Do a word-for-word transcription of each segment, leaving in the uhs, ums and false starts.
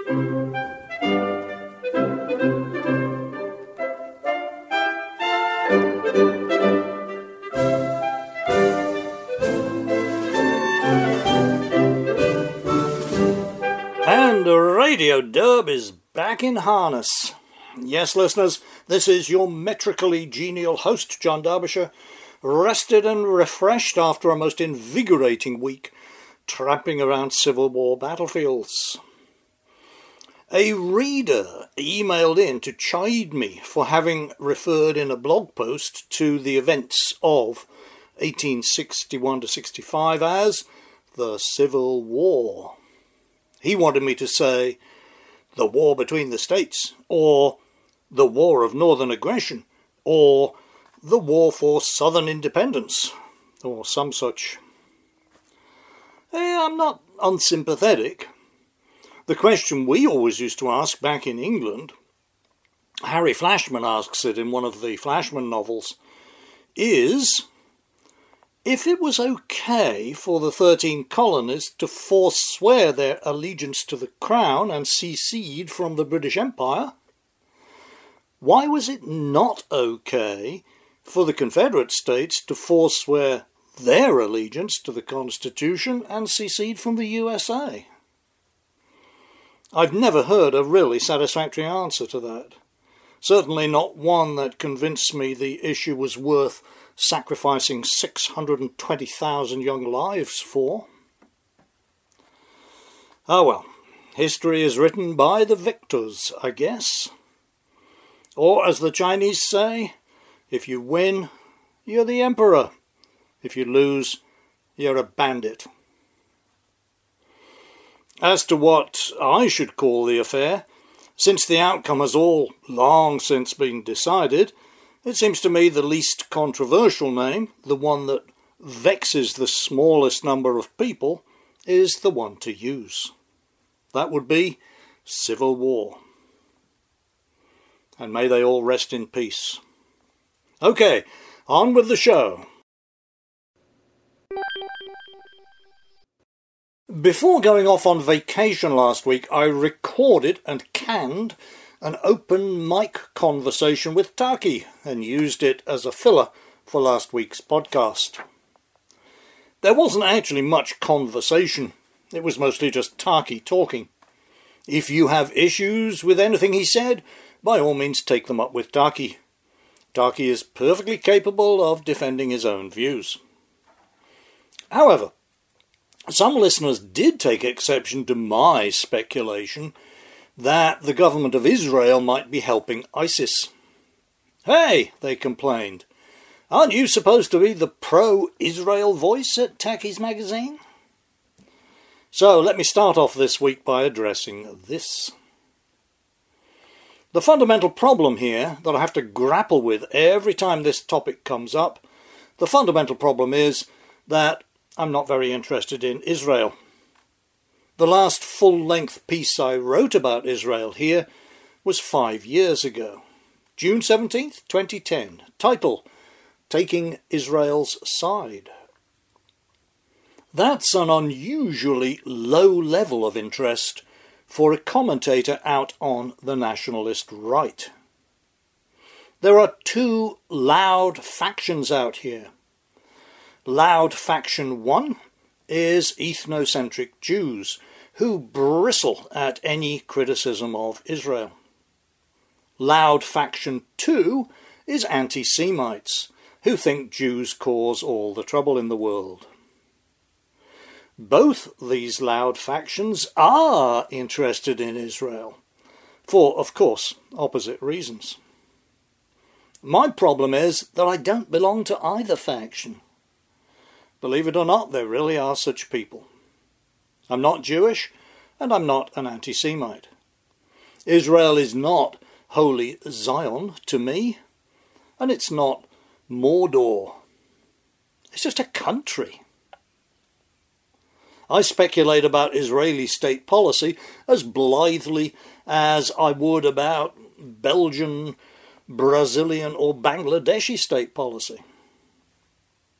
And Radio Derb is back in harness. Yes, listeners, this is your metrically genial host, John Derbyshire, rested and refreshed after a most invigorating week tramping around Civil War battlefields. A reader emailed in to chide me for having referred in a blog post to the events of eighteen sixty-one to sixty-five as the Civil War. He wanted me to say the war between the states, or the war of northern aggression, or the war for southern independence, or some such. Hey, I'm not unsympathetic. The question we always used to ask back in England, Harry Flashman asks it in one of the Flashman novels, is if it was okay for the thirteen colonies to forswear their allegiance to the crown and secede from the British Empire, why was it not okay for the Confederate States to forswear their allegiance to the Constitution and secede from the U S A? I've never heard a really satisfactory answer to that. Certainly not one that convinced me the issue was worth sacrificing six hundred twenty thousand young lives for. Ah well, history is written by the victors, I guess. Or as the Chinese say, if you win, you're the emperor. If you lose, you're a bandit. As to what I should call the affair, since the outcome has all long since been decided, it seems to me the least controversial name, the one that vexes the smallest number of people, is the one to use. That would be Civil War. And may they all rest in peace. Okay, on with the show. Before going off on vacation last week, I recorded and canned an open mic conversation with Taki and used it as a filler for last week's podcast. There wasn't actually much conversation. It was mostly just Taki talking. If you have issues with anything he said, by all means take them up with Taki. Taki is perfectly capable of defending his own views. However, some listeners did take exception to my speculation that the government of Israel might be helping ISIS. Hey, they complained, aren't you supposed to be the pro-Israel voice at Taki's magazine? So let me start off this week by addressing this. The fundamental problem here that I have to grapple with every time this topic comes up, the fundamental problem is that I'm not very interested in Israel. The last full-length piece I wrote about Israel here was five years ago. June seventeenth, twenty ten. Title, Taking Israel's Side. That's an unusually low level of interest for a commentator out on the nationalist right. There are two loud factions out here. Loud faction one is ethnocentric Jews, who bristle at any criticism of Israel. Loud faction two is anti-Semites, who think Jews cause all the trouble in the world. Both these loud factions are interested in Israel, for, of course, opposite reasons. My problem is that I don't belong to either faction. Believe it or not, there really are such people. I'm not Jewish, and I'm not an anti-Semite. Israel is not Holy Zion to me, and it's not Mordor. It's just a country. I speculate about Israeli state policy as blithely as I would about Belgian, Brazilian or Bangladeshi state policy.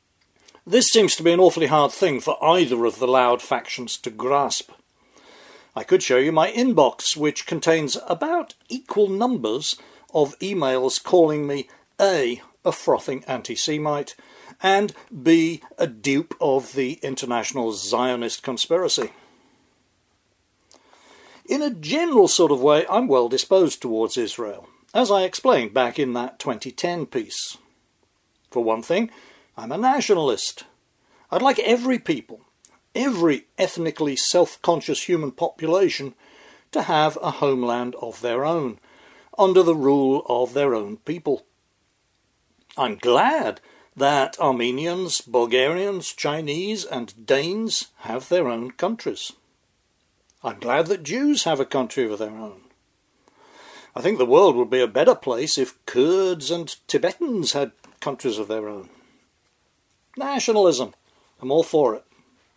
This seems to be an awfully hard thing for either of the loud factions to grasp. I could show you my inbox, which contains about equal numbers of emails calling me A, a frothing anti-Semite, and B, a dupe of the international Zionist conspiracy. In a general sort of way, I'm well disposed towards Israel, as I explained back in that twenty ten piece. For one thing, I'm a nationalist. I'd like every people, every ethnically self-conscious human population, to have a homeland of their own, under the rule of their own people. I'm glad that Armenians, Bulgarians, Chinese and Danes have their own countries. I'm glad that Jews have a country of their own. I think the world would be a better place if Kurds and Tibetans had countries of their own. Nationalism. I'm all for it.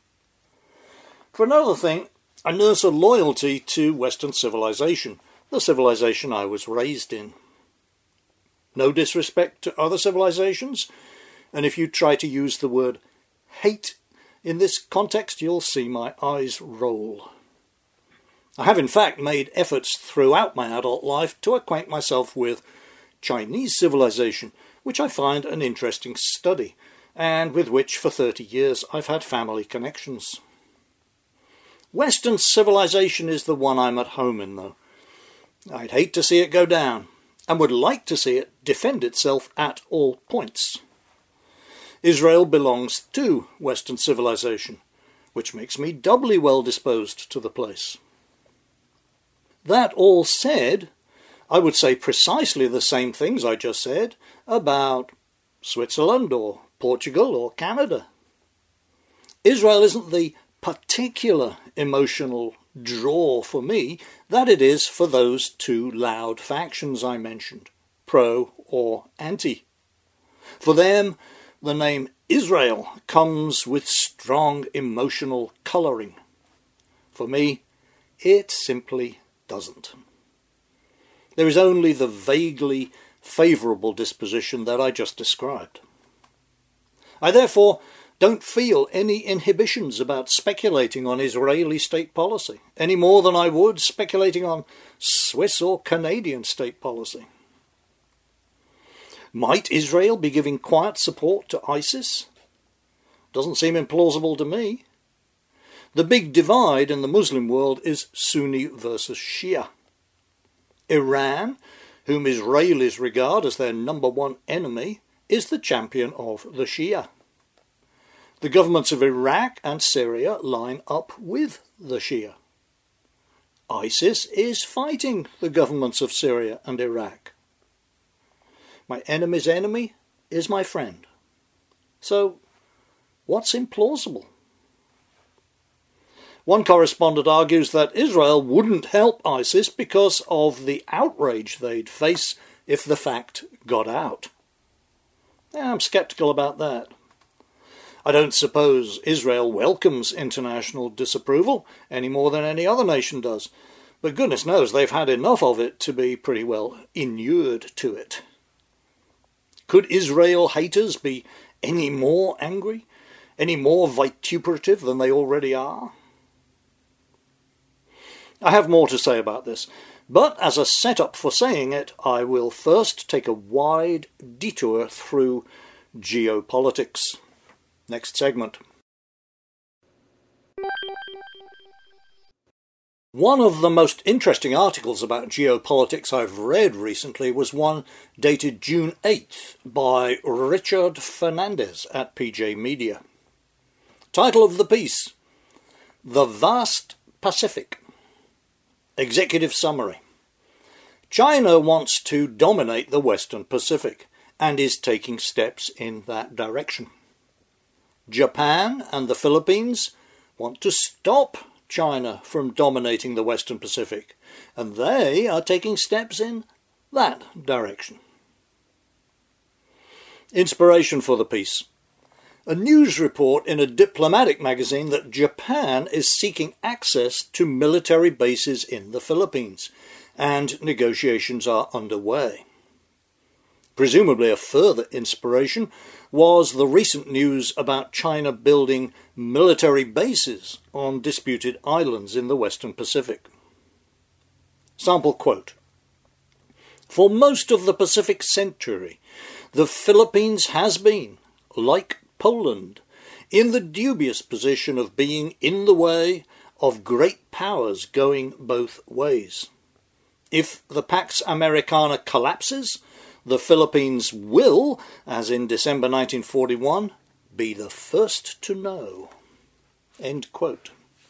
For another thing, I nurse a loyalty to Western civilization, the civilization I was raised in. No disrespect to other civilizations, and if you try to use the word hate in this context, you'll see my eyes roll. I have in fact made efforts throughout my adult life to acquaint myself with Chinese civilization, which I find an interesting study, and with which for thirty years I've had family connections. Western civilization is the one I'm at home in, though. I'd hate to see it go down, and would like to see it defend itself at all points. Israel belongs to Western civilization, which makes me doubly well disposed to the place. That all said, I would say precisely the same things I just said about Switzerland or Portugal or Canada. Israel isn't the particular emotional draw for me that it is for those two loud factions I mentioned, pro or anti. For them, the name Israel comes with strong emotional colouring. For me, it simply doesn't. There is only the vaguely favourable disposition that I just described. I therefore don't feel any inhibitions about speculating on Israeli state policy, any more than I would speculating on Swiss or Canadian state policy. Might Israel be giving quiet support to ISIS? Doesn't seem implausible to me. The big divide in the Muslim world is Sunni versus Shia. Iran, whom Israelis regard as their number one enemy, is the champion of the Shia. The governments of Iraq and Syria line up with the Shia. ISIS is fighting the governments of Syria and Iraq. My enemy's enemy is my friend. So, what's implausible? One correspondent argues that Israel wouldn't help ISIS because of the outrage they'd face if the fact got out. Yeah, I'm sceptical about that. I don't suppose Israel welcomes international disapproval any more than any other nation does, but goodness knows they've had enough of it to be pretty well inured to it. Could Israel haters be any more angry, any more vituperative than they already are? I have more to say about this, but as a setup for saying it, I will first take a wide detour through geopolitics. Next segment. One of the most interesting articles about geopolitics I've read recently was one dated June eighth by Richard Fernandez at P J Media. Title of the piece: The Vast Pacific. Executive summary. China wants to dominate the Western Pacific and is taking steps in that direction. Japan and the Philippines want to stop China from dominating the Western Pacific, and they are taking steps in that direction. Inspiration for the piece. A news report in a diplomatic magazine that Japan is seeking access to military bases in the Philippines, and negotiations are underway. Presumably a further inspiration was the recent news about China building military bases on disputed islands in the Western Pacific. Sample quote: "For most of the Pacific century, the Philippines has been, like Poland, in the dubious position of being in the way of great powers going both ways. If the Pax Americana collapses, the Philippines will, as in December nineteen forty-one, be the first to know." End quote.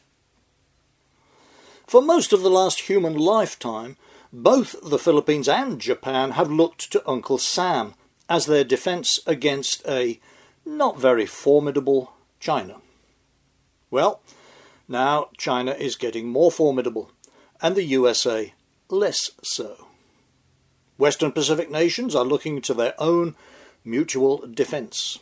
For most of the last human lifetime, both the Philippines and Japan have looked to Uncle Sam as their defence against a not very formidable China. Well, now China is getting more formidable, and the U S A less so. Western Pacific nations are looking to their own mutual defence.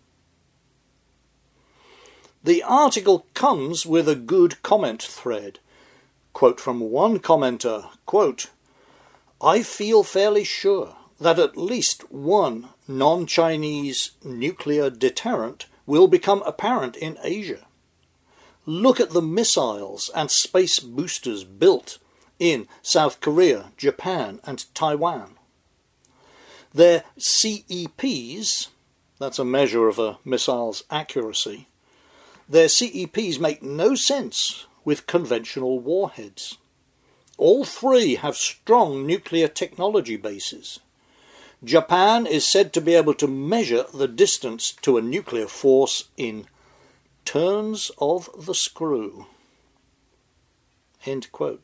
The article comes with a good comment thread. Quote from one commenter, quote, "I feel fairly sure that at least one non-Chinese nuclear deterrent will become apparent in Asia. Look at the missiles and space boosters built in South Korea, Japan and Taiwan. Their C E Ps, that's a measure of a missile's accuracy, their C E Ps make no sense with conventional warheads. All three have strong nuclear technology bases. Japan is said to be able to measure the distance to a nuclear force in turns of the screw." End quote.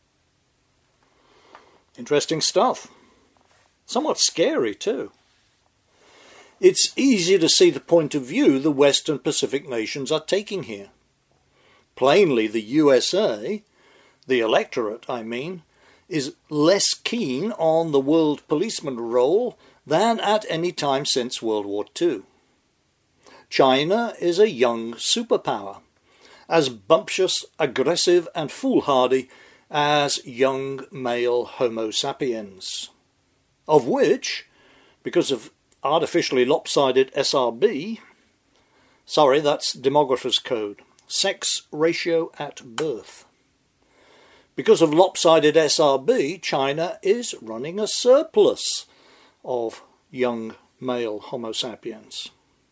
Interesting stuff. Somewhat scary too. It's easy to see the point of view the Western Pacific nations are taking here. Plainly, the U S A, the electorate I mean, is less keen on the world policeman role than at any time since World War Two. China is a young superpower, as bumptious, aggressive and foolhardy as young male Homo sapiens, of which, because of artificially lopsided S R B, sorry, that's demographer's code, sex ratio at birth. Because of lopsided S R B, China is running a surplus of young male Homo sapiens.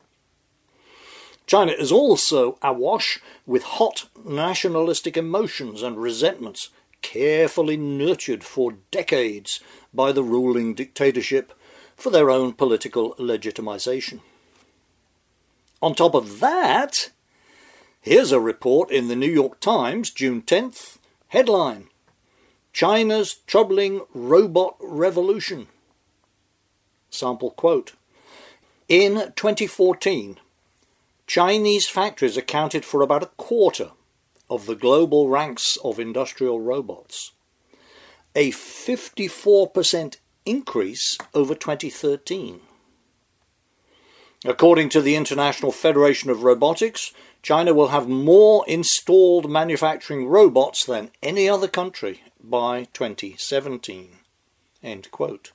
China is also awash with hot nationalistic emotions and resentments, carefully nurtured for decades by the ruling dictatorship for their own political legitimization. On top of that, here's a report in the New York Times, June tenth, headline: "China's troubling robot revolution." Sample quote: "In twenty fourteen, Chinese factories accounted for about a quarter of the global ranks of industrial robots, a fifty-four percent increase over twenty thirteen. According to the International Federation of Robotics, China will have more installed manufacturing robots than any other country by twenty seventeen. End quote.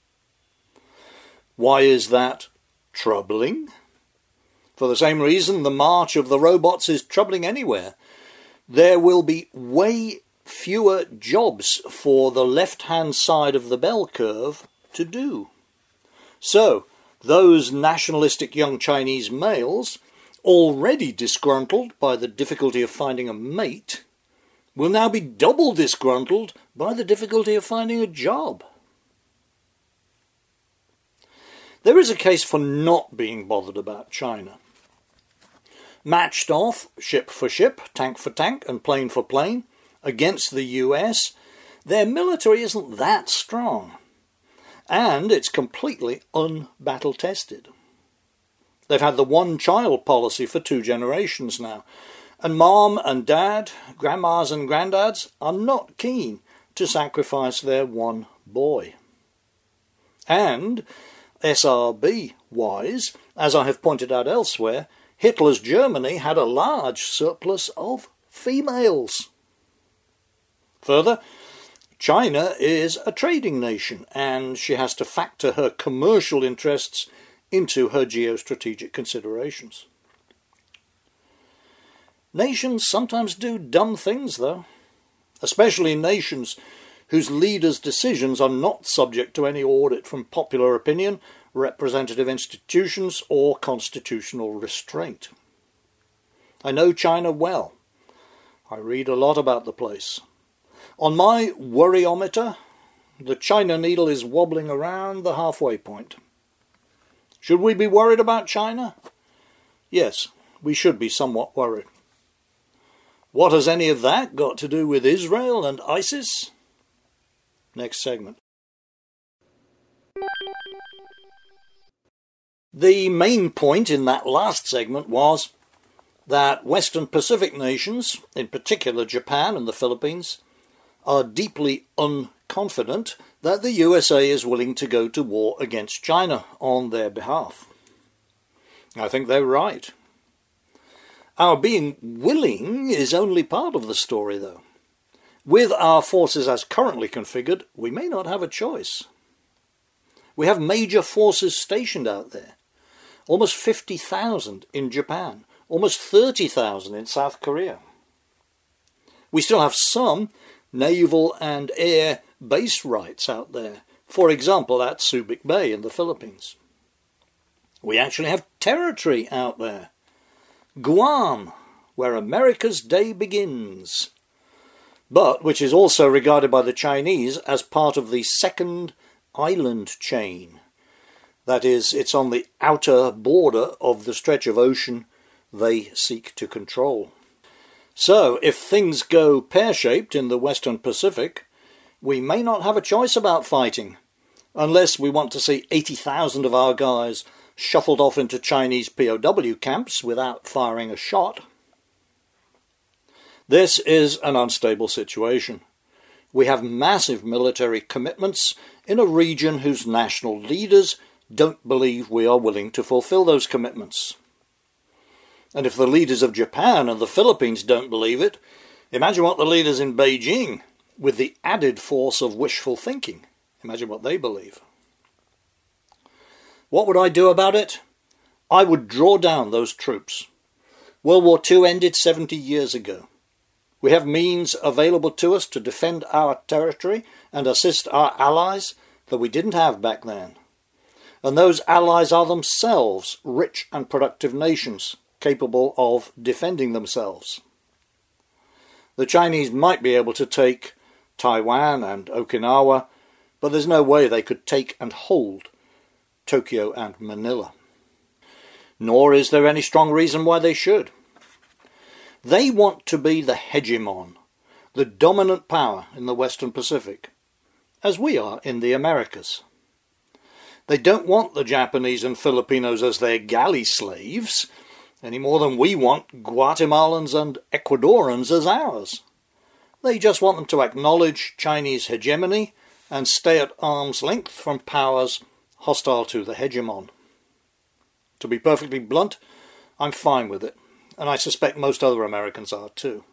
Why is that troubling? For the same reason the march of the robots is troubling anywhere. There will be way fewer jobs for the left-hand side of the bell curve to do. So, those nationalistic young Chinese males, already disgruntled by the difficulty of finding a mate, will now be double disgruntled by the difficulty of finding a job. There is a case for not being bothered about China. Matched off, ship for ship, tank for tank, and plane for plane, against the U S, their military isn't that strong, and it's completely un-battle-tested. They've had the one-child policy for two generations now, and mom and dad, grandmas and granddads, are not keen to sacrifice their one boy. And, S R B-wise, as I have pointed out elsewhere, Hitler's Germany had a large surplus of females. Further, China is a trading nation, and she has to factor her commercial interests into her geostrategic considerations. Nations sometimes do dumb things, though, especially nations whose leaders' decisions are not subject to any audit from popular opinion, representative institutions, or constitutional restraint. I know China well. I read a lot about the place. On my worryometer, the China needle is wobbling around the halfway point. Should we be worried about China? Yes, we should be somewhat worried. What has any of that got to do with Israel and ISIS? Next segment. The main point in that last segment was that Western Pacific nations, in particular Japan and the Philippines, are deeply unconfident that the U S A is willing to go to war against China on their behalf. I think they're right. Our being willing is only part of the story, though. With our forces as currently configured, we may not have a choice. We have major forces stationed out there. Almost fifty thousand in Japan. Almost thirty thousand in South Korea. We still have some naval and air base rights out there. For example, at Subic Bay in the Philippines. We actually have territory out there. Guam, where America's day begins, but which is also regarded by the Chinese as part of the second island chain. That is, it's on the outer border of the stretch of ocean they seek to control. So, if things go pear-shaped in the Western Pacific, we may not have a choice about fighting, unless we want to see eighty thousand of our guys shuffled off into Chinese P O W camps without firing a shot. This is an unstable situation. We have massive military commitments in a region whose national leaders don't believe we are willing to fulfill those commitments. And if the leaders of Japan and the Philippines don't believe it, imagine what the leaders in Beijing, with the added force of wishful thinking, imagine what they believe. What would I do about it? I would draw down those troops. World War Two ended seventy years ago. We have means available to us to defend our territory and assist our allies that we didn't have back then. And those allies are themselves rich and productive nations capable of defending themselves. The Chinese might be able to take Taiwan and Okinawa, but there's no way they could take and hold Tokyo and Manila. Nor is there any strong reason why they should. They want to be the hegemon, the dominant power in the Western Pacific, as we are in the Americas. They don't want the Japanese and Filipinos as their galley slaves, any more than we want Guatemalans and Ecuadorians as ours. They just want them to acknowledge Chinese hegemony and stay at arm's length from powers hostile to the hegemon. To be perfectly blunt, I'm fine with it, and I suspect most other Americans are too.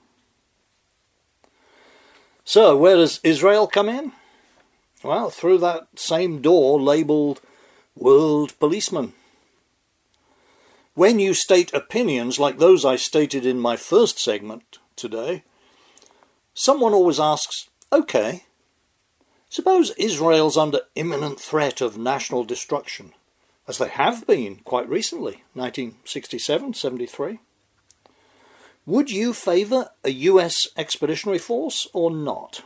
So, where does Israel come in? Well, through that same door labelled World Policeman. When you state opinions like those I stated in my first segment today, someone always asks, okay, suppose Israel's under imminent threat of national destruction, as they have been quite recently, nineteen sixty-seven seventy-three. Would you favour a U S expeditionary force or not?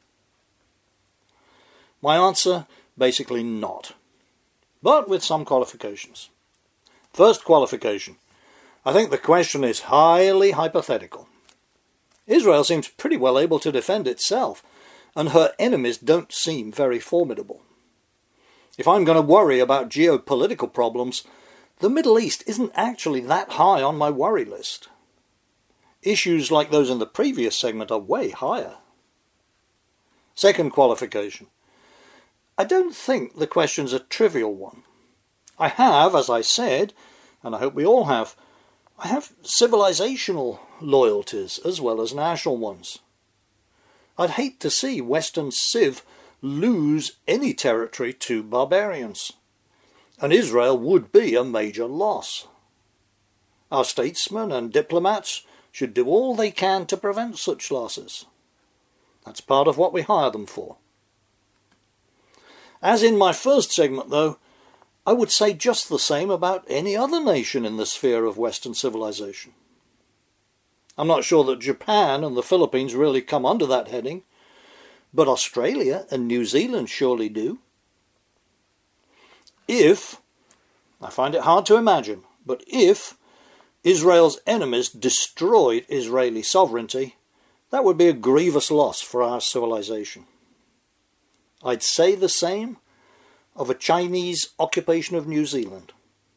My answer, basically not, but with some qualifications. First qualification, I think the question is highly hypothetical. Israel seems pretty well able to defend itself, and her enemies don't seem very formidable. If I'm going to worry about geopolitical problems, the Middle East isn't actually that high on my worry list. Issues like those in the previous segment are way higher. Second qualification, I don't think the question's a trivial one. I have, as I said, and I hope we all have, I have civilizational loyalties as well as national ones. I'd hate to see Western Civ lose any territory to barbarians, and Israel would be a major loss. Our statesmen and diplomats should do all they can to prevent such losses. That's part of what we hire them for. As in my first segment, though, I would say just the same about any other nation in the sphere of Western civilization. I'm not sure that Japan and the Philippines really come under that heading, but Australia and New Zealand surely do. If, I find it hard to imagine, but if Israel's enemies destroyed Israeli sovereignty, that would be a grievous loss for our civilization. I'd say the same of a Chinese occupation of New Zealand.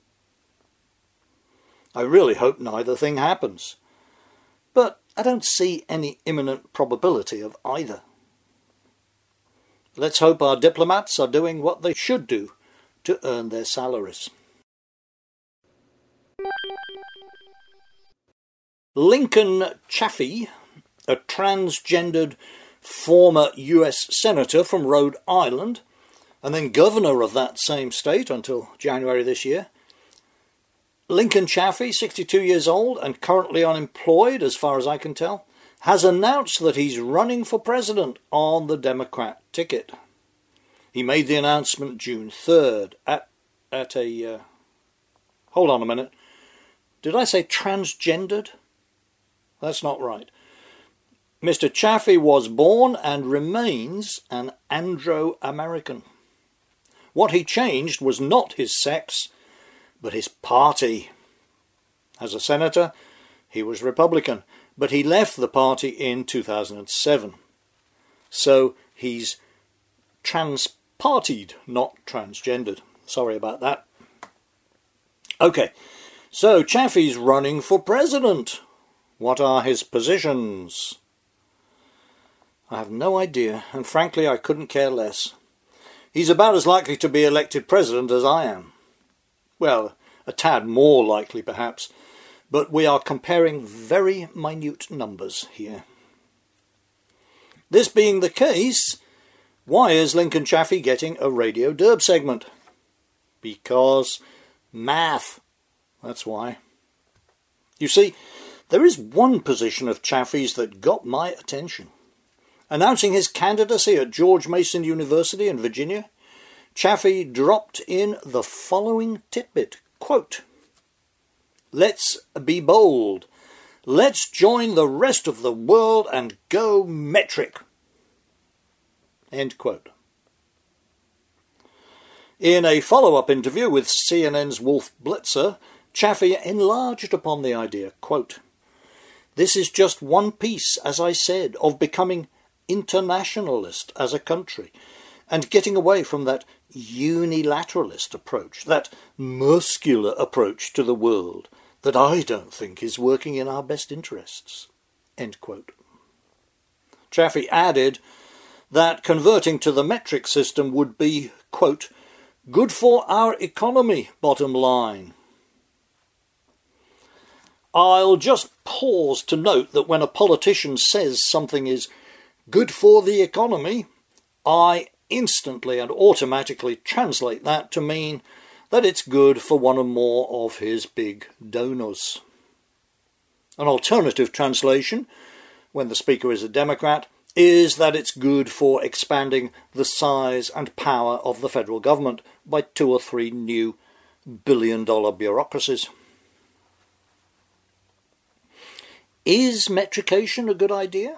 I really hope neither thing happens, but I don't see any imminent probability of either. Let's hope our diplomats are doing what they should do to earn their salaries. Lincoln Chafee, a transgendered former U S Senator from Rhode Island, and then Governor of that same state until January this year. Lincoln Chafee, sixty-two years old and currently unemployed as far as I can tell, has announced that he's running for president on the Democrat ticket. He made the announcement June third at, at a... Uh, hold on a minute. Did I say transgendered? That's not right. Mister Chafee was born and remains an Andro-American. What he changed was not his sex, but his party. As a senator, he was Republican, but he left the party in two thousand seven. So he's trans-partied, not transgendered. Sorry about that. Okay, so Chafee's running for president. What are his positions? I have no idea, and frankly I couldn't care less. He's about as likely to be elected president as I am. Well, a tad more likely perhaps, but we are comparing very minute numbers here. This being the case, why is Lincoln Chafee getting a Radio Derb segment? Because math. That's why. You see, there is one position of Chafee's that got my attention. Announcing his candidacy at George Mason University in Virginia, Chafee dropped in the following tidbit, quote, "Let's be bold. Let's join the rest of the world and go metric." End quote. In a follow-up interview with C N N's Wolf Blitzer, Chafee enlarged upon the idea, quote, "This is just one piece, as I said, of becoming internationalist as a country and getting away from that unilateralist approach, that muscular approach to the world that I don't think is working in our best interests." End quote. Chafee added that converting to the metric system would be, quote, "good for our economy, bottom line." I'll just pause to note that when a politician says something is good for the economy, I instantly and automatically translate that to mean that it's good for one or more of his big donors. An alternative translation, when the speaker is a Democrat, is that it's good for expanding the size and power of the federal government by two or three new billion-dollar bureaucracies. Is metrication a good idea?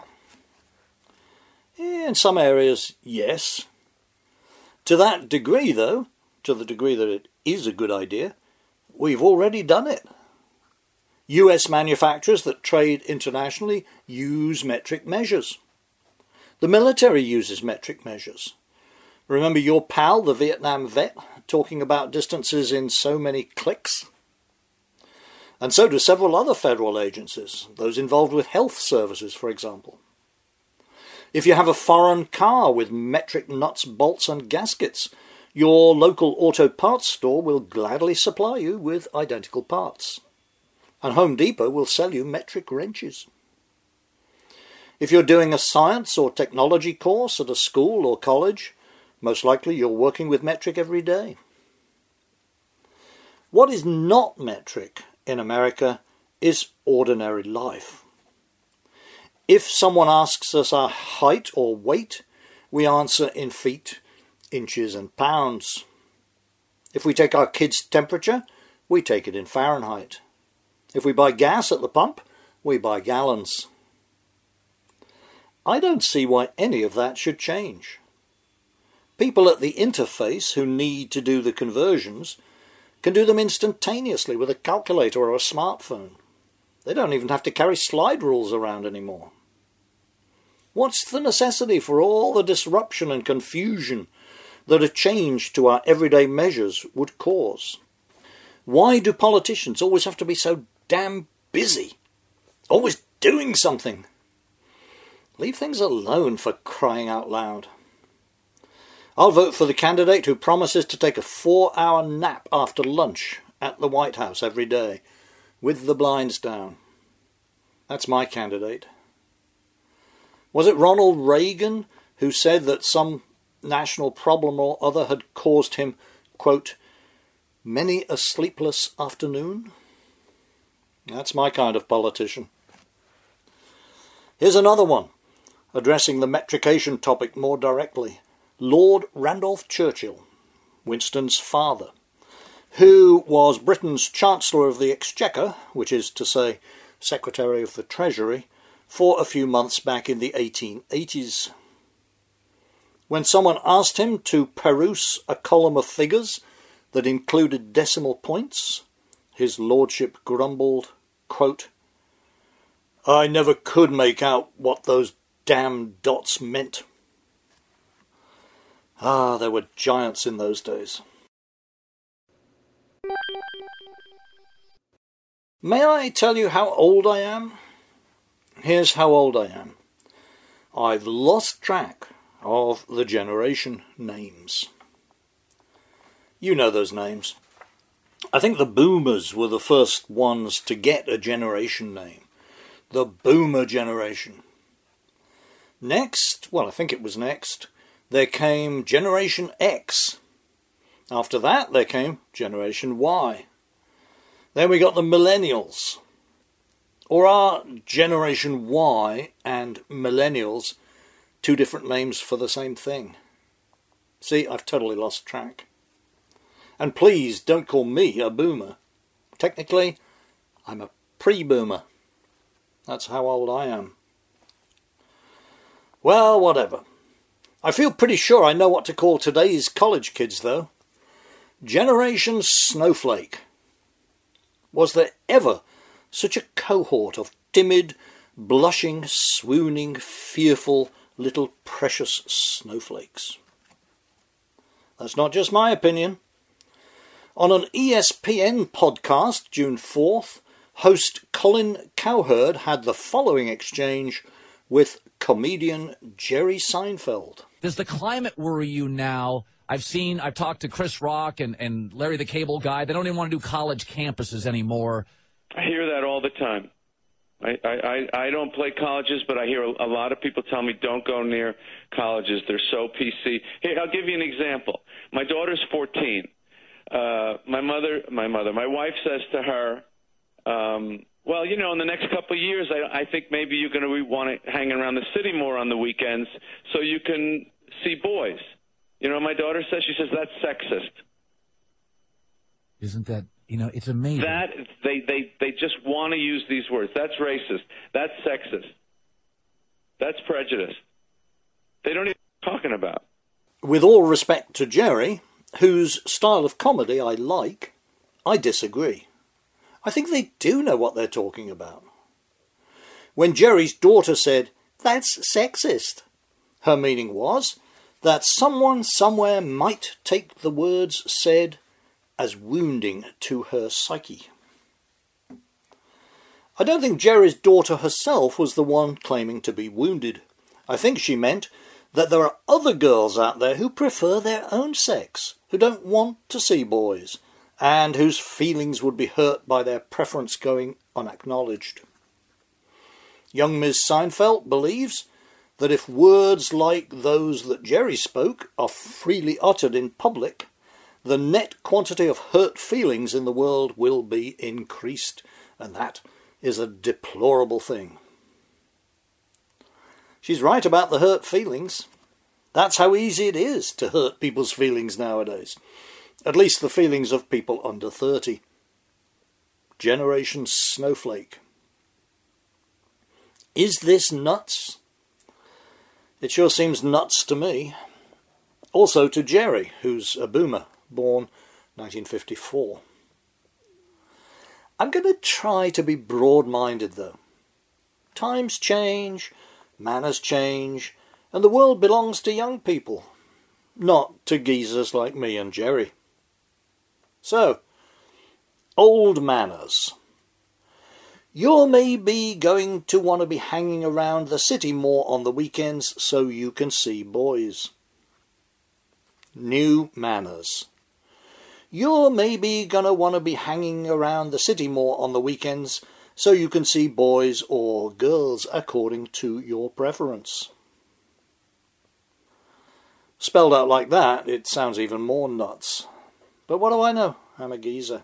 In some areas, yes. To that degree, though, to the degree that it is a good idea, we've already done it. U S manufacturers that trade internationally use metric measures. The military uses metric measures. Remember your pal, the Vietnam vet, talking about distances in so many clicks? And so do several other federal agencies, those involved with health services, for example. If you have a foreign car with metric nuts, bolts and gaskets, your local auto parts store will gladly supply you with identical parts. And Home Depot will sell you metric wrenches. If you're doing a science or technology course at a school or college, most likely you're working with metric every day. What is not metric in America is ordinary life. If someone asks us our height or weight, we answer in feet, inches and pounds. If we take our kids' temperature, we take it in Fahrenheit. If we buy gas at the pump, we buy gallons. I don't see why any of that should change. People at the interface who need to do the conversions can do them instantaneously with a calculator or a smartphone. They don't even have to carry slide rules around anymore. What's the necessity for all the disruption and confusion that a change to our everyday measures would cause? Why do politicians always have to be so damn busy? Always doing something? Leave things alone, for crying out loud. I'll vote for the candidate who promises to take a four-hour nap after lunch at the White House every day, with the blinds down. That's my candidate. Was it Ronald Reagan who said that some national problem or other had caused him, quote, many a sleepless afternoon? That's my kind of politician. Here's another one, addressing the metrication topic more directly. Lord Randolph Churchill, Winston's father, who was Britain's Chancellor of the Exchequer, which is to say, Secretary of the Treasury, for a few months back in the eighteen eighties. When someone asked him to peruse a column of figures that included decimal points, his lordship grumbled, quote, I never could make out what those damn dots meant. Ah, there were giants in those days. May I tell you how old I am? Here's how old I am. I've lost track of the generation names. You know those names. I think the boomers were the first ones to get a generation name. The boomer generation. Next, well, I think it was next, there came Generation X. After that, there came Generation Y. Then we got the millennials. Or are Generation Y and millennials two different names for the same thing? See, I've totally lost track. And please don't call me a boomer. Technically, I'm a pre-boomer. That's how old I am. Well, whatever. I feel pretty sure I know what to call today's college kids, though. Generation Snowflake. Was there ever such a cohort of timid, blushing, swooning, fearful little precious snowflakes? That's not just my opinion. On an E S P N podcast, June fourth, host Colin Cowherd had the following exchange with comedian Jerry Seinfeld. Does the climate worry you now? I've seen, I've talked to Chris Rock and, and Larry the Cable Guy. They don't even want to do college campuses anymore. I hear that all the time. I, I, I don't play colleges, but I hear a, a lot of people tell me don't go near colleges. They're so P C. Here, I'll give you an example. My daughter's fourteen. Uh, my mother, my mother, my wife says to her, um, well, you know, in the next couple of years, I, I think maybe you're going to want to hang around the city more on the weekends so you can see boys. You know, my daughter says, she says, that's sexist. Isn't that, you know, it's amazing. That, they, they, they just want to use these words. That's racist. That's sexist. That's prejudice. They don't even know what they're talking about. With all respect to Jerry, whose style of comedy I like, I disagree. I think they do know what they're talking about. When Jerry's daughter said, that's sexist, her meaning was that someone somewhere might take the words said as wounding to her psyche. I don't think Jerry's daughter herself was the one claiming to be wounded. I think she meant that there are other girls out there who prefer their own sex, who don't want to see boys, and whose feelings would be hurt by their preference going unacknowledged. Young Miz Seinfeld believes that if words like those that Jerry spoke are freely uttered in public, the net quantity of hurt feelings in the world will be increased, and that is a deplorable thing. She's right about the hurt feelings. That's how easy it is to hurt people's feelings nowadays. At least the feelings of people under thirty. Generation Snowflake. Is this nuts? It sure seems nuts to me. Also to Jerry, who's a boomer, born nineteen fifty-four. I'm going to try to be broad-minded, though. Times change, manners change, and the world belongs to young people, not to geezers like me and Jerry. So, old manners. You're maybe going to want to be hanging around the city more on the weekends so you can see boys. New manners. You're maybe going to want to be hanging around the city more on the weekends so you can see boys or girls according to your preference. Spelled out like that, it sounds even more nuts. But what do I know? I'm a geezer.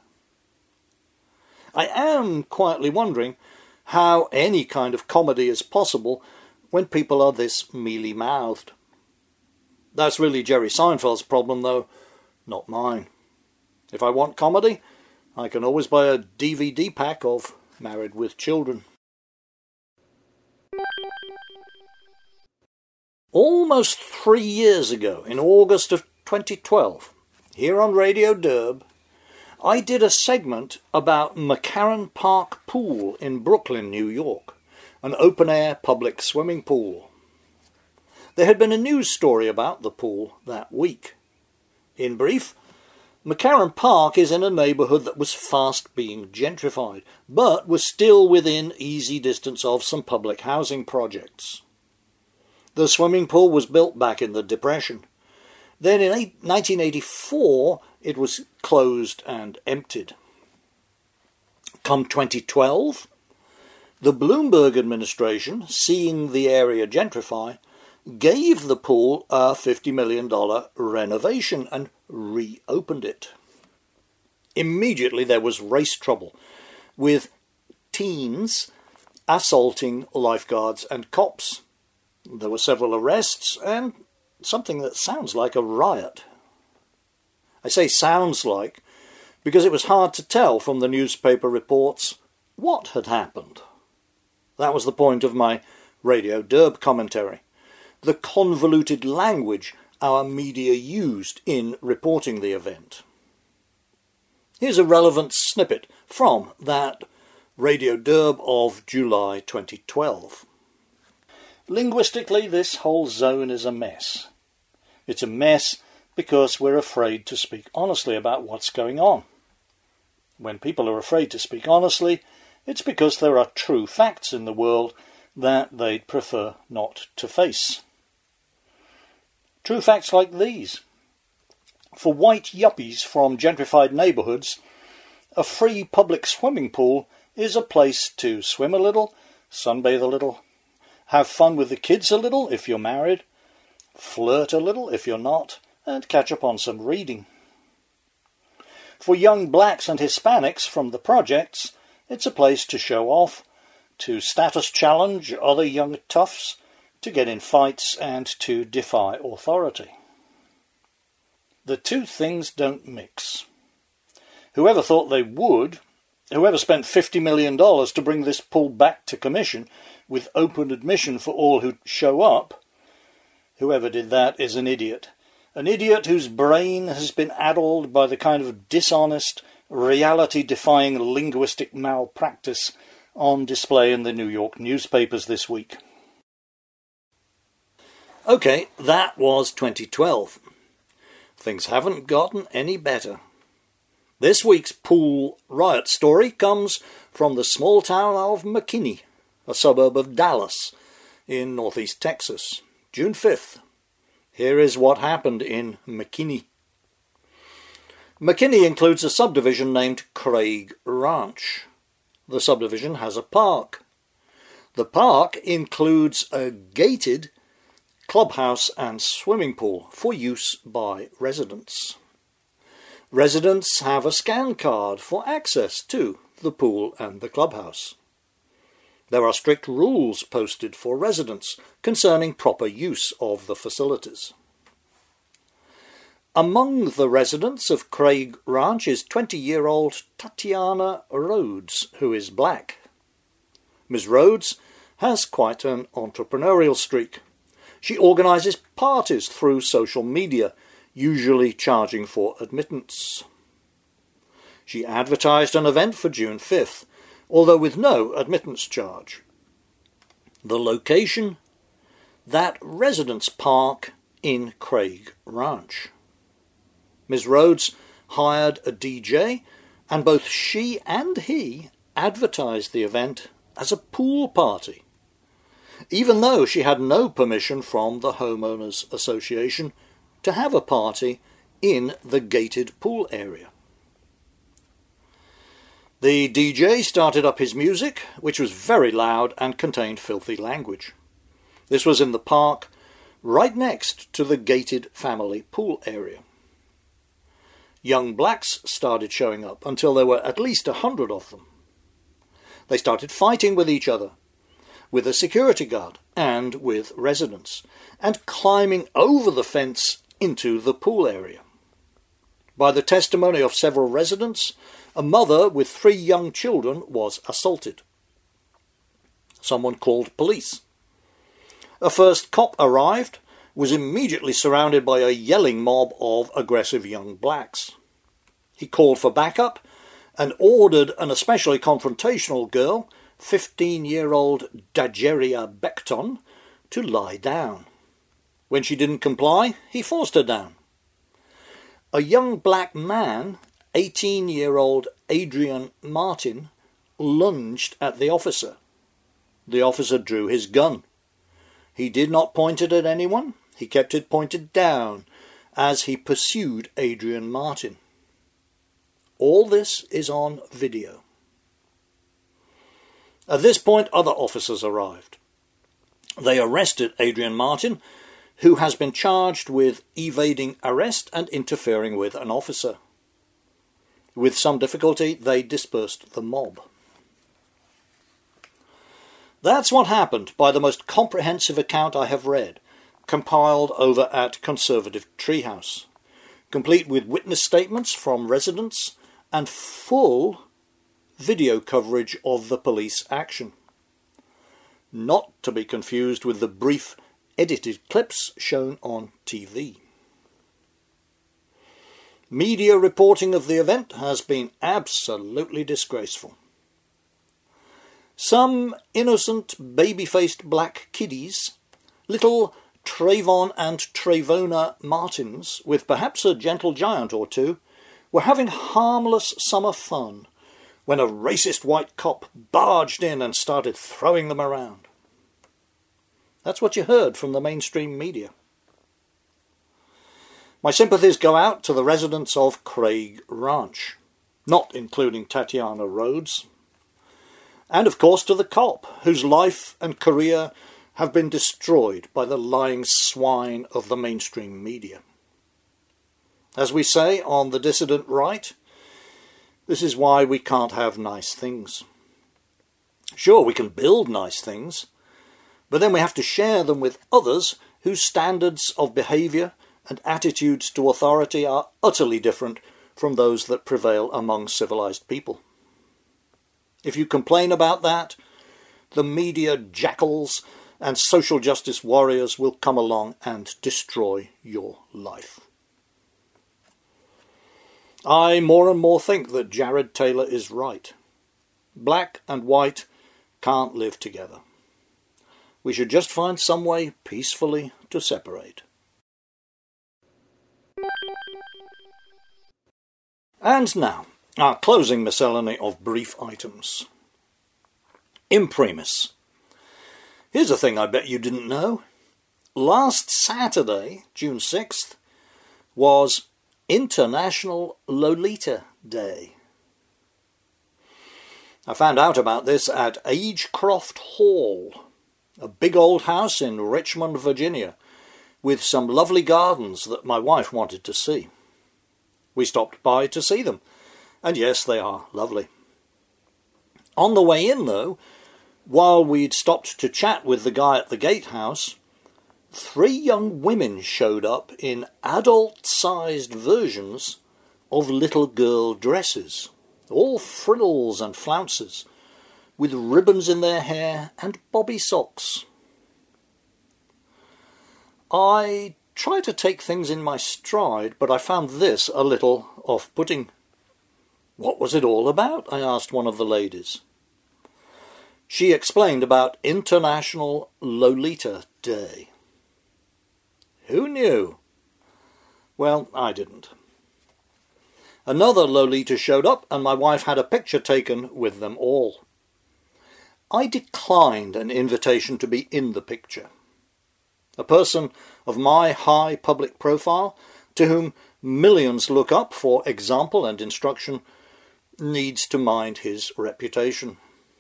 I am quietly wondering how any kind of comedy is possible when people are this mealy-mouthed. That's really Jerry Seinfeld's problem, though, not mine. If I want comedy, I can always buy a D V D pack of Married with Children. Almost three years ago, in August of twenty twelve, here on Radio Derb, I did a segment about McCarran Park Pool in Brooklyn, New York, an open-air public swimming pool. There had been a news story about the pool that week. In brief, McCarran Park is in a neighbourhood that was fast being gentrified, but was still within easy distance of some public housing projects. The swimming pool was built back in the Depression. Then in nineteen eighty-four, it was closed and emptied. Come twenty twelve, the Bloomberg administration, seeing the area gentrify, gave the pool a fifty million dollars renovation and reopened it. Immediately there was race trouble, with teens assaulting lifeguards and cops. There were several arrests and something that sounds like a riot. I say sounds like because it was hard to tell from the newspaper reports what had happened. That was the point of my Radio Derb commentary. The convoluted language our media used in reporting the event. Here's a relevant snippet from that Radio Derb of July twenty twelve. Linguistically, this whole zone is a mess. It's a mess because we're afraid to speak honestly about what's going on. When people are afraid to speak honestly, it's because there are true facts in the world that they'd prefer not to face. True facts like these. For white yuppies from gentrified neighbourhoods, a free public swimming pool is a place to swim a little, sunbathe a little, have fun with the kids a little if you're married, flirt a little if you're not, and catch up on some reading. For young blacks and Hispanics from the projects, it's a place to show off, to status challenge other young toughs, to get in fights and to defy authority. The two things don't mix. Whoever thought they would, whoever spent fifty million dollars to bring this pool back to commission with open admission for all who show up, whoever did that is an idiot. An idiot whose brain has been addled by the kind of dishonest, reality-defying linguistic malpractice on display in the New York newspapers this week. Okay, that was twenty twelve. Things haven't gotten any better. This week's pool riot story comes from the small town of McKinney, a suburb of Dallas in northeast Texas, June fifth. Here is what happened in McKinney. McKinney includes a subdivision named Craig Ranch. The subdivision has a park. The park includes a gated clubhouse and swimming pool for use by residents. Residents have a scan card for access to the pool and the clubhouse. There are strict rules posted for residents concerning proper use of the facilities. Among the residents of Craig Ranch is twenty-year-old Tatiana Rhodes, who is black. Miz Rhodes has quite an entrepreneurial streak. She organises parties through social media, usually charging for admittance. She advertised an event for June fifth, although with no admittance charge. The location? That residence park in Craig Ranch. Miz Rhodes hired a D J, and both she and he advertised the event as a pool party, even though she had no permission from the Homeowners Association to have a party in the gated pool area. The D J started up his music, which was very loud and contained filthy language. This was in the park right next to the gated family pool area. Young blacks started showing up until there were at least a hundred of them. They started fighting with each other, with a security guard and with residents, and climbing over the fence into the pool area. By the testimony of several residents, a mother with three young children was assaulted. Someone called police. A first cop arrived, was immediately surrounded by a yelling mob of aggressive young blacks. He called for backup and ordered an especially confrontational girl, fifteen-year-old Dajeria Beckton, to lie down. When she didn't comply, he forced her down. A young black man, eighteen-year-old Adrian Martin, lunged at the officer. The officer drew his gun. He did not point it at anyone. He kept it pointed down as he pursued Adrian Martin. All this is on video. At this point, other officers arrived. They arrested Adrian Martin, who has been charged with evading arrest and interfering with an officer. With some difficulty, they dispersed the mob. That's what happened by the most comprehensive account I have read, compiled over at Conservative Treehouse, complete with witness statements from residents and full video coverage of the police action. Not to be confused with the brief edited clips shown on T V. Media reporting of the event has been absolutely disgraceful. Some innocent baby-faced black kiddies, little Trayvon and Trayvona Martins, with perhaps a gentle giant or two, were having harmless summer fun when a racist white cop barged in and started throwing them around. That's what you heard from the mainstream media. My sympathies go out to the residents of Craig Ranch, not including Tatiana Rhodes, and of course to the cop, whose life and career have been destroyed by the lying swine of the mainstream media. As we say on the dissident right, this is why we can't have nice things. Sure, we can build nice things, but then we have to share them with others whose standards of behaviour and attitudes to authority are utterly different from those that prevail among civilised people. If you complain about that, the media jackals and social justice warriors will come along and destroy your life. I more and more think that Jared Taylor is right. Black and white can't live together. We should just find some way peacefully to separate. And now, our closing miscellany of brief items. Imprimis. Here's a thing I bet you didn't know. Last Saturday, June sixth, was International Lolita Day. I found out about this at Agecroft Hall, a big old house in Richmond, Virginia, with some lovely gardens that my wife wanted to see. We stopped by to see them, and yes, they are lovely. On the way in, though, while we'd stopped to chat with the guy at the gatehouse, three young women showed up in adult-sized versions of little girl dresses, all frills and flounces, with ribbons in their hair and bobby socks. I try to take things in my stride, but I found this a little off-putting. What was it all about? I asked one of the ladies. She explained about International Lolita Day. Who knew? Well, I didn't. Another Lolita showed up, and my wife had a picture taken with them all. I declined an invitation to be in the picture. A person of my high public profile, to whom millions look up for example and instruction, needs to mind his reputation.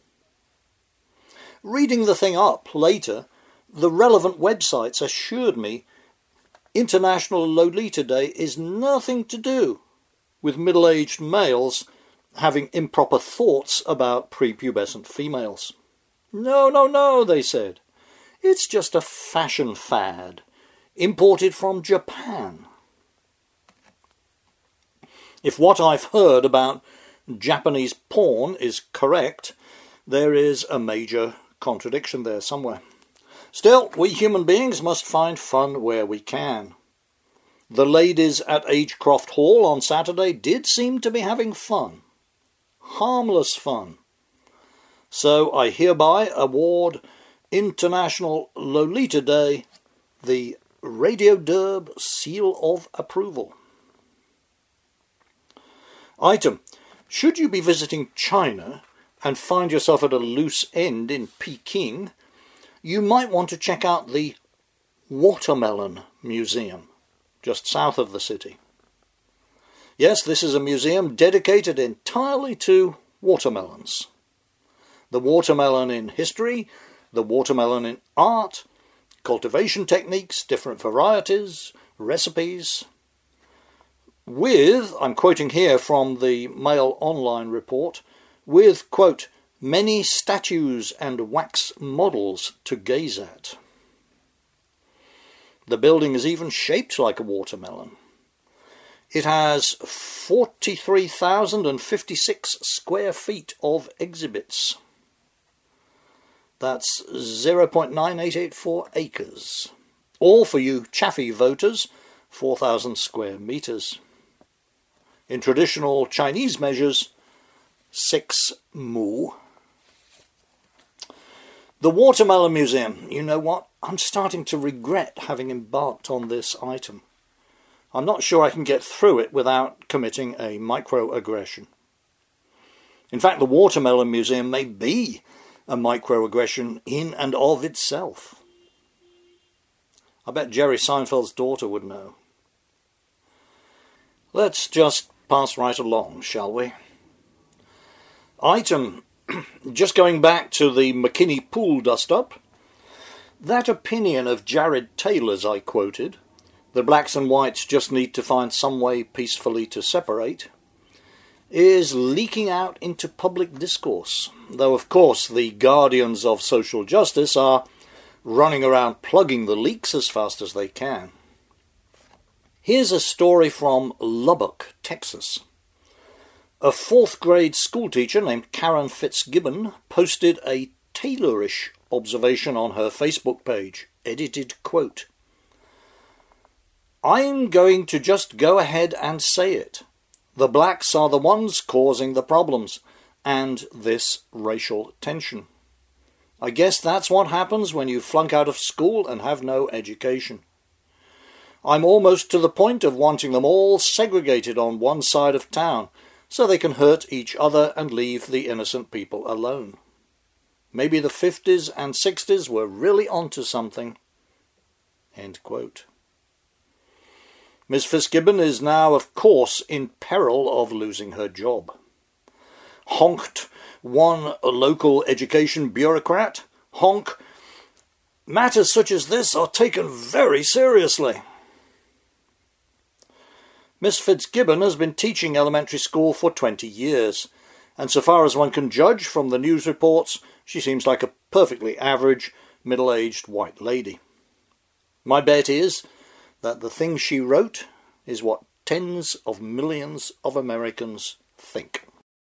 Reading the thing up later, the relevant websites assured me International Lolita Day is nothing to do with middle-aged males having improper thoughts about prepubescent females. No, no, no, they said. It's just a fashion fad, imported from Japan. If what I've heard about Japanese porn is correct, there is a major contradiction there somewhere. Still, we human beings must find fun where we can. The ladies at Agecroft Hall on Saturday did seem to be having fun. Harmless fun. So I hereby award International Lolita Day the Radio Derb Seal of Approval. Item. Should you be visiting China and find yourself at a loose end in Peking, you might want to check out the Watermelon Museum, just south of the city. Yes, this is a museum dedicated entirely to watermelons. The watermelon in history, the watermelon in art, cultivation techniques, different varieties, recipes, with, I'm quoting here from the Mail Online report, with, quote, many statues and wax models to gaze at. The building is even shaped like a watermelon. It has forty-three thousand fifty-six square feet of exhibits. That's zero point nine eight eight four acres. Or for you Chaffee voters, four thousand square meters. In traditional Chinese measures, six mu. The Watermelon Museum. You know what? I'm starting to regret having embarked on this item. I'm not sure I can get through it without committing a microaggression. In fact, the Watermelon Museum may be a microaggression in and of itself. I bet Jerry Seinfeld's daughter would know. Let's just pass right along, shall we? Item, just going back to the McKinney pool dust-up, that opinion of Jared Taylor's I quoted, the blacks and whites just need to find some way peacefully to separate, is leaking out into public discourse, though of course the guardians of social justice are running around plugging the leaks as fast as they can. Here's a story from Lubbock, Texas. A fourth grade schoolteacher named Karen Fitzgibbon posted a Taylorish observation on her Facebook page, edited quote, I'm going to just go ahead and say it. The blacks are the ones causing the problems and this racial tension. I guess that's what happens when you flunk out of school and have no education. I'm almost to the point of wanting them all segregated on one side of town so they can hurt each other and leave the innocent people alone. Maybe the fifties and sixties were really onto something. End quote. Miss Fitzgibbon is now, of course, in peril of losing her job. Honked one local education bureaucrat, honk, matters such as this are taken very seriously. Miss Fitzgibbon has been teaching elementary school for twenty years, and so far as one can judge from the news reports, she seems like a perfectly average, middle-aged white lady. My bet is that the thing she wrote is what tens of millions of Americans think.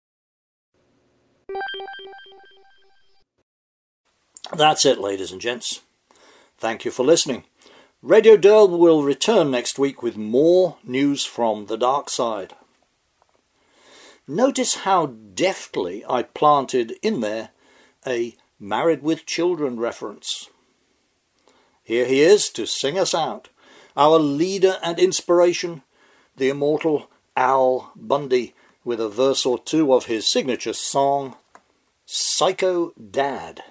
That's it, ladies and gents. Thank you for listening. Radio Derb will return next week with more news from the dark side. Notice how deftly I planted in there a Married with Children reference. Here he is to sing us out, our leader and inspiration, the immortal Al Bundy, with a verse or two of his signature song, Psycho Dad.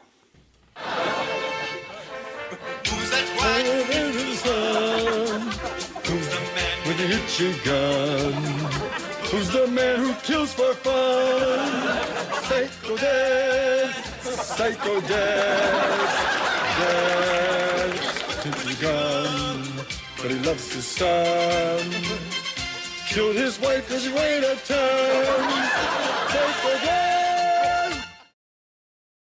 Who's that white in his son? Who's the man with the itchy gun? Who's the man who kills for fun? Psycho Dad, Psycho Dad, Dad's itchy gun, but he loves his son. Killed his wife cause he weighed a ton. Psycho Dad.